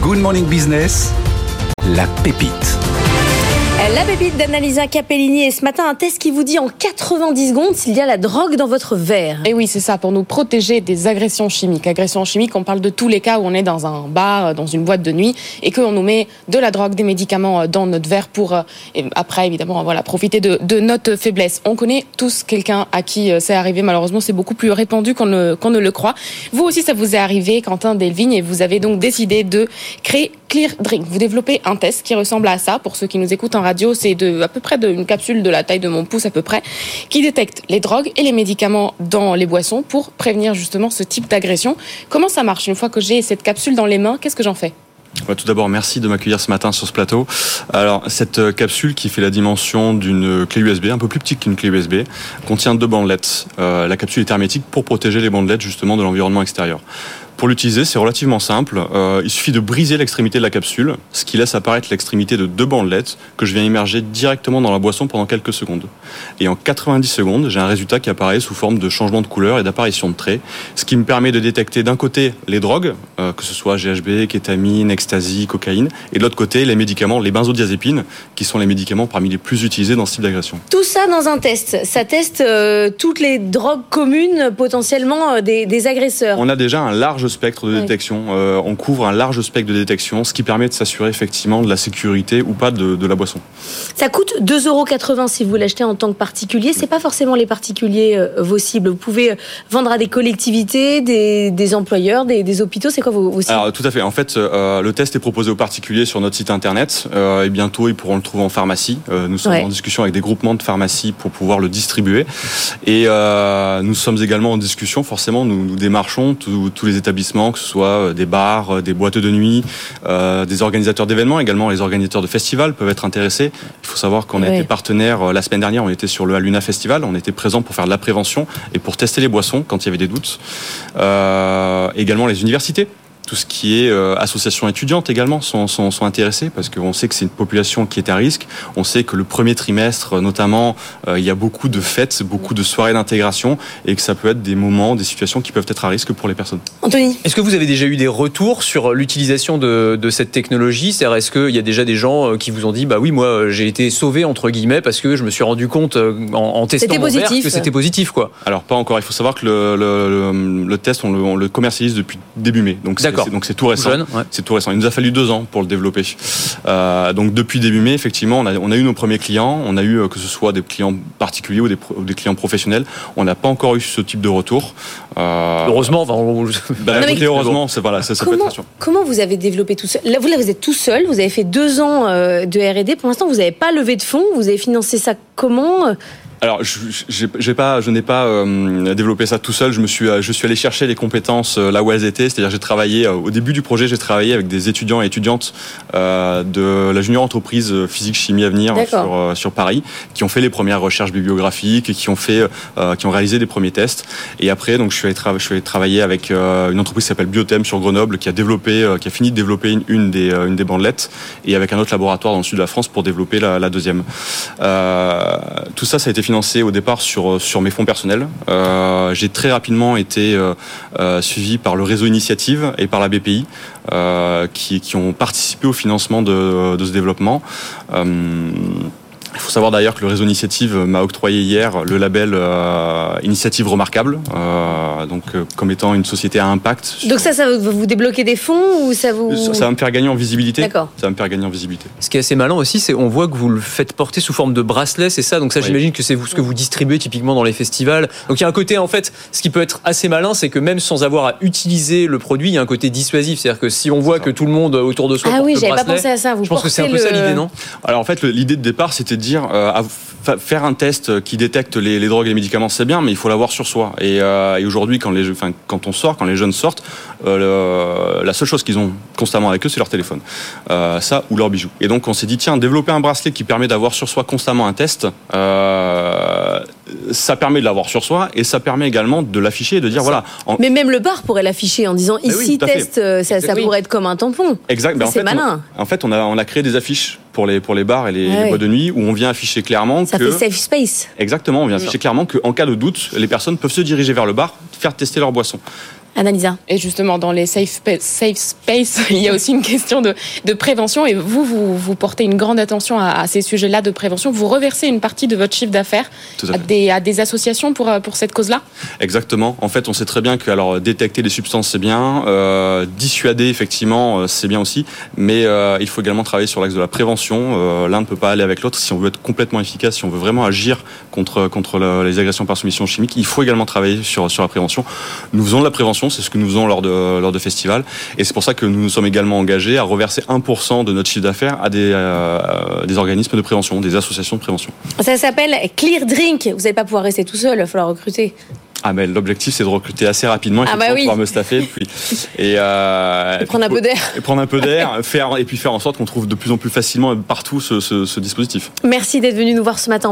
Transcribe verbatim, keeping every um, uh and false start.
Good Morning Business, la pépite. La pépite d'Annalisa Capellini, et ce matin, un test qui vous dit en quatre-vingt-dix secondes s'il y a la drogue dans votre verre. Et oui, c'est ça, pour nous protéger des agressions chimiques. Agressions chimiques, on parle de tous les cas où on est dans un bar, dans une boîte de nuit, et qu'on nous met de la drogue, des médicaments dans notre verre pour, et après, évidemment, voilà, profiter de, de notre faiblesse. On connaît tous quelqu'un à qui c'est arrivé. Malheureusement, c'est beaucoup plus répandu qu'on ne, qu'on ne le croit. Vous aussi, ça vous est arrivé, Quentin Delvigne, et vous avez donc décidé de créer Clear Drink. Vous développez un test qui ressemble à ça. Pour ceux qui nous écoutent en radio, c'est de, à peu près de, une capsule de la taille de mon pouce à peu près, qui détecte les drogues et les médicaments dans les boissons pour prévenir justement ce type d'agression. Comment ça marche? Une fois que j'ai cette capsule dans les mains, qu'est-ce que j'en fais? Ouais, tout d'abord, merci de m'accueillir ce matin sur ce plateau. Alors, cette capsule qui fait la dimension d'une clé U S B, un peu plus petite qu'une clé U S B, contient deux bandelettes. Euh, la capsule est hermétique pour protéger les bandelettes justement de l'environnement extérieur. Pour l'utiliser, c'est relativement simple. Euh, il suffit de briser l'extrémité de la capsule, ce qui laisse apparaître l'extrémité de deux bandelettes que je viens immerger directement dans la boisson pendant quelques secondes. Et en quatre-vingt-dix secondes, j'ai un résultat qui apparaît sous forme de changement de couleur et d'apparition de traits, ce qui me permet de détecter d'un côté les drogues, euh, que ce soit G H B, kétamine, ecstasy, cocaïne, et de l'autre côté les médicaments, les benzodiazépines, qui sont les médicaments parmi les plus utilisés dans ce type d'agression. Tout ça dans un test. Ça teste euh, toutes les drogues communes potentiellement euh, des, des agresseurs. On a déjà un large spectre de détection. Oui. Euh, on couvre un large spectre de détection, ce qui permet de s'assurer effectivement de la sécurité ou pas de, de la boisson. Ça coûte deux euros quatre-vingts si vous l'achetez en tant que particulier. C'est pas forcément les particuliers euh, vos cibles. Vous pouvez vendre à des collectivités, des, des employeurs, des, des hôpitaux. C'est quoi vos, vos cibles? Alors tout à fait. En fait, euh, le test est proposé aux particuliers sur notre site internet euh, et bientôt ils pourront le trouver en pharmacie. Euh, nous sommes ouais. en discussion avec des groupements de pharmacies pour pouvoir le distribuer. Et euh, nous sommes également en discussion. Forcément, nous, nous démarchons tous, tous les établissements, que ce soit des bars, des boîtes de nuit, euh, des organisateurs d'événements, également les organisateurs de festivals peuvent être intéressés. Il faut savoir qu'on a oui. été partenaire, la semaine dernière, on était sur le Haluna Festival, on était présent pour faire de la prévention et pour tester les boissons quand il y avait des doutes. Euh, également les universités. Tout ce qui est euh, associations étudiantes également sont, sont, sont intéressées parce qu'on sait que c'est une population qui est à risque. On sait que le premier trimestre, notamment, euh, il y a beaucoup de fêtes, beaucoup de soirées d'intégration et que ça peut être des moments, des situations qui peuvent être à risque pour les personnes. Anthony, est-ce que vous avez déjà eu des retours sur l'utilisation de, de cette technologie? C'est-à-dire, est-ce qu'il y a déjà des gens qui vous ont dit, bah oui, moi, j'ai été sauvé entre guillemets parce que je me suis rendu compte en, en testant mon verre que c'était positif, quoi? Alors pas encore. Il faut savoir que le, le, le, le test, on le, on le commercialise depuis début mai. Donc c'est, c'est, donc c'est tout récent. Jeune, ouais. C'est tout récent. Il nous a fallu deux ans pour le développer. Euh, donc depuis début mai, effectivement, on a, on a eu nos premiers clients. On a eu que ce soit des clients particuliers ou des, ou des clients professionnels. On n'a pas encore eu ce type de retour. Euh, heureusement, enfin, on... bah, non, mais... heureusement, c'est voilà, ça, ça comment, peut être sûr. Comment vous avez développé tout seul? Là, vous, là, vous êtes tout seul. Vous avez fait deux ans euh, de R et D. Pour l'instant, vous n'avez pas levé de fonds. Vous avez financé ça comment? Alors, je, j'ai, j'ai pas, je n'ai pas euh, développé ça tout seul. Je me suis, je suis allé chercher les compétences là où elles étaient. C'est-à-dire, j'ai travaillé euh, au début du projet, j'ai travaillé avec des étudiants et étudiantes euh, de la junior entreprise physique chimie avenir sur, euh, sur Paris, qui ont fait les premières recherches bibliographiques, et qui ont fait, euh, qui ont réalisé des premiers tests. Et après, donc, je suis allé, tra- je suis allé travailler avec euh, une entreprise qui s'appelle Biothem sur Grenoble, qui a développé, euh, qui a fini de développer une, une des, euh, une des bandelettes, et avec un autre laboratoire dans le sud de la France pour développer la, la deuxième. Euh, tout ça, ça a été financé au départ sur sur mes fonds personnels. Euh, j'ai très rapidement été euh, euh, suivi par le réseau Initiative et par la B P I euh, qui qui ont participé au financement de de ce développement. Euh, Il faut savoir d'ailleurs que le réseau Initiative m'a octroyé hier le label euh, Initiative Remarquable, euh, donc euh, comme étant une société à impact. Sur... Donc ça, ça va vous débloquer des fonds ou ça vous... Ça, ça va me faire gagner en visibilité. D'accord. Ça va me faire gagner en visibilité. Ce qui est assez malin aussi, c'est on voit que vous le faites porter sous forme de bracelet, c'est ça. Donc ça, oui. J'imagine que c'est vous, ce que vous distribuez typiquement dans les festivals. Donc il y a un côté, en fait, ce qui peut être assez malin, c'est que même sans avoir à utiliser le produit, il y a un côté dissuasif. C'est-à-dire que si on voit que tout le monde autour de soi ah porte oui, le j'avais bracelet, pas pensé à ça. Vous je pense que c'est un peu le... ça l'idée, non? Alors en fait, le, l'idée de départ, c'était de dire euh, à, faire un test qui détecte les, les drogues et les médicaments, c'est bien, mais il faut l'avoir sur soi. Et, euh, et aujourd'hui, quand, les, enfin, quand on sort, quand les jeunes sortent, euh, le, la seule chose qu'ils ont constamment avec eux, c'est leur téléphone. Euh, ça ou leurs bijoux. Et donc, on s'est dit, tiens, développer un bracelet qui permet d'avoir sur soi constamment un test, euh, ça permet de l'avoir sur soi et ça permet également de l'afficher et de dire, ça. voilà. En... Mais même le bar pourrait l'afficher en disant, ici, oui, test, ça, ça oui. pourrait être comme un tampon. Exact. Ben, en c'est fait, malin. On, en fait, on a, on a créé des affiches pour les, pour les bars et les, ouais. les boîtes de nuit où on vient afficher clairement ça que... Ça fait safe space. Exactement, on vient afficher clairement qu'en cas de doute, les personnes peuvent se diriger vers le bar, faire tester leur boisson. Annalisa. Et justement, dans les safe, safe space, il y a aussi une question de, de prévention. Et vous, vous, vous portez une grande attention à, à ces sujets-là de prévention. Vous reversez une partie de votre chiffre d'affaires à, à, des, à des associations pour, pour cette cause-là ? Exactement. En fait, on sait très bien que alors, détecter les substances, c'est bien. Euh, dissuader, effectivement, c'est bien aussi. Mais euh, il faut également travailler sur l'axe de la prévention. Euh, l'un ne peut pas aller avec l'autre. Si on veut être complètement efficace, si on veut vraiment agir contre, contre le, les agressions par soumission chimique, il faut également travailler sur, sur la prévention. Nous faisons de la prévention, c'est ce que nous faisons lors de, lors de festivals. Et c'est pour ça que nous nous sommes également engagés à reverser un pour cent de notre chiffre d'affaires à des, euh, des organismes de prévention, des associations de prévention. Ça s'appelle Clear Drink. Vous n'allez pas pouvoir rester tout seul, il va falloir recruter. Ah mais l'objectif c'est de recruter assez rapidement, ah bah oui. pouvoir me staffer puis, et, euh, et prendre un peu d'air, et prendre un peu d'air, faire et puis faire en sorte qu'on trouve de plus en plus facilement partout ce, ce, ce dispositif. Merci d'être venu nous voir ce matin.